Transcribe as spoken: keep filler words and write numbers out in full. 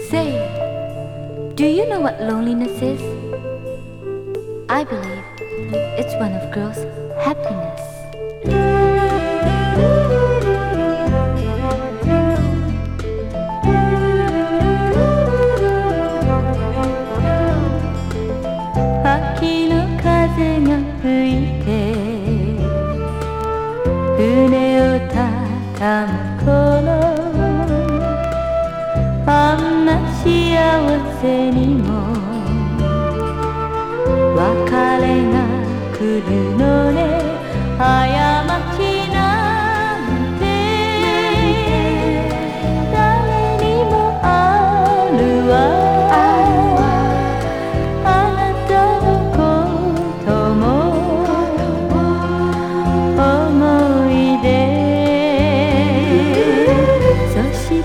Say, do you know what loneliness is? I believe it's one of girls' happiness. Aki no kaze ga fuite Fune o tatamu koro Anna shiawase ni mo wakare ga kuru